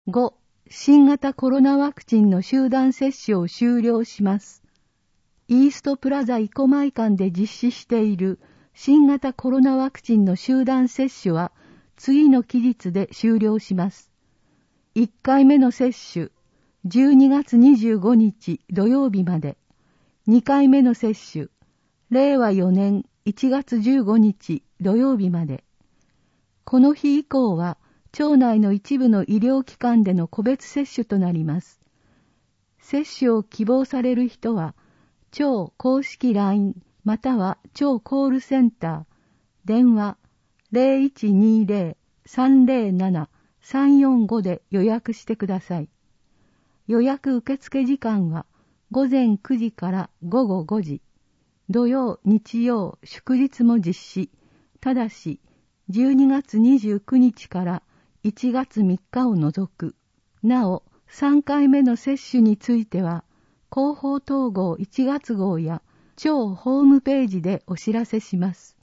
5、新型コロナワクチンの集団接種を終了します。イーストプラザ生駒館で実施している新型コロナワクチンの集団接種は次の期日で終了します。1回目の接種、12月25日土曜日まで。2回目の接種、令和4年1月15日土曜日まで。この日以降は、町内の一部の医療機関での個別接種となります。接種を希望される人は、町公式 LINE または町コールセンター、電話 0120-307-345 で予約してください。予約受付時間は午前9時から午後5時、土曜、日曜、祝日も実施。ただし、12月29日から1月3日を除く。なお、3回目の接種については、広報統合1月号や町ホームページでお知らせします。